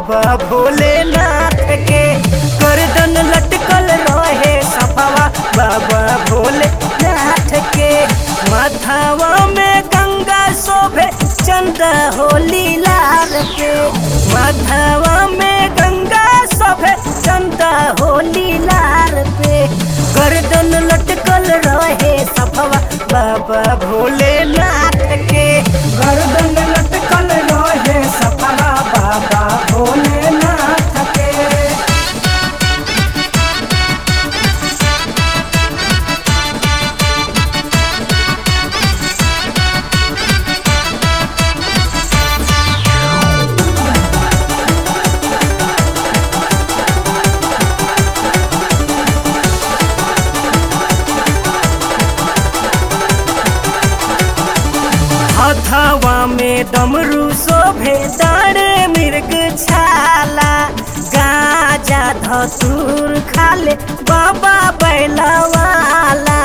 बाबा भोलेनाथ के गर्दन लटकल रहे सफवा बाबा भोलेनाथ के माथावा में गंगा शोभे चंदा होली लाल के माथावा में गंगा शोभे चंदा होली लाल पे गर्दन लटकल रहे सफवा बाबा भोलेनाथ के गर्दन लटकल रहे सफवा बाबा भोलेनाथ के। हथवा में डमरू शोभे दाड़े मृग छाला गाजा धतूर खाले बाबा बैलवाला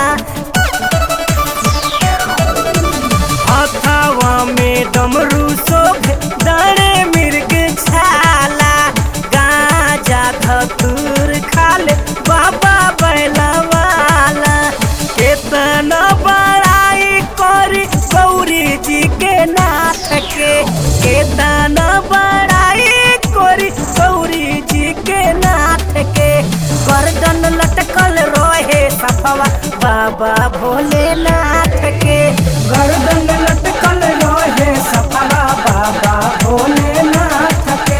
हथवा में डमरू शोभे दाड़े मृग छाला गाजा धतूर खाले बाबा बैलवाला केतना बड़ाई करी गौरी जी के नाथ के केतना बड़ाई करी गौरी जी के नाथ के गर्दन लटकल रहे सफवा बाबा भोलेनाथ के गर्दन लटकल रहे सफवा बाबा भोलेनाथ के।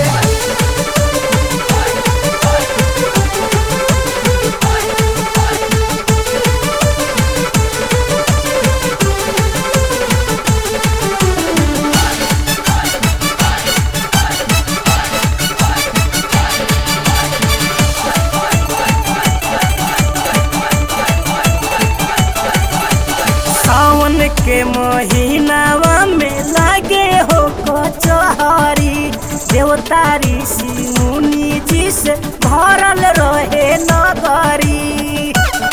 सावन के महीनावा में लागे हो कचहरी देवता ऋषि मुनि जी से भरल रहे नगरी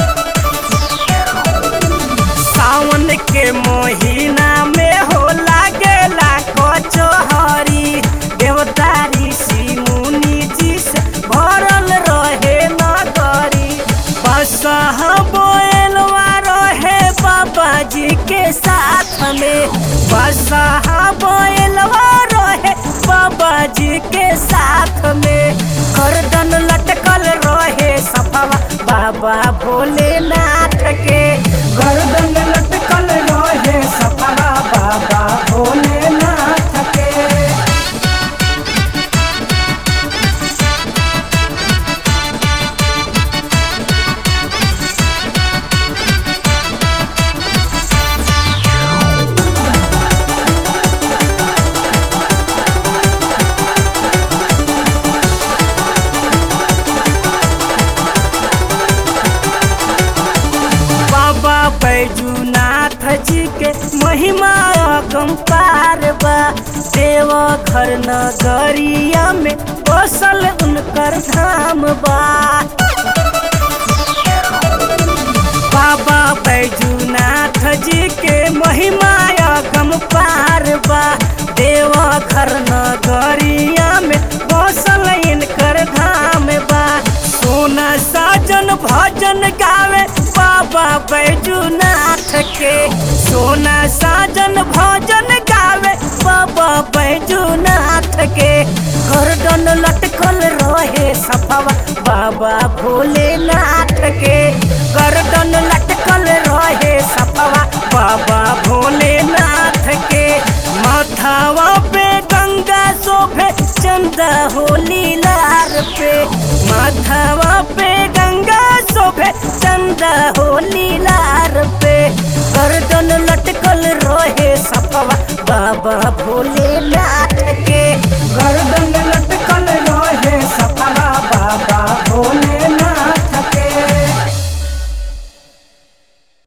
सावन के महीना में हो लागेला कचहरी देवता ऋषि मुनि जी से भरल रहे नगरी बसहा बोलवा रहे बाबा जी के साथ में बसहा बोलवा रहे बाबा जी के साथ में गर्दन लटकल रहे सफवा बाबा भोलेनाथ के गर्दन लटकल रहे सफवा बाबा भोलेनाथ के। बाबा बैजूनाथ जी के महिमा अगंपार बा देवघर नगरिया में बसल उनकर धाम बा बाबा बैजूनाथ जी के महिमा अगंपार बा देवघर नगरिया में बसल इनकर धाम बा सोना साजन भजन गावे बाबा बैजूनाथ के सोना साजन भजन गावे बाबा बैजूनाथ के गर्दन लटकल रहे सफवा बाबा भोलेनाथ के गर्दन लटकल रहे सफवा बाबा भोलेनाथ के माथावा पे गंगा शोभे चंदा होली लाल पे माथावा पे गंगा शोभे चंदा होली लाल पे गर्दन लटकल रहे सफवा बाबा भोलेनाथ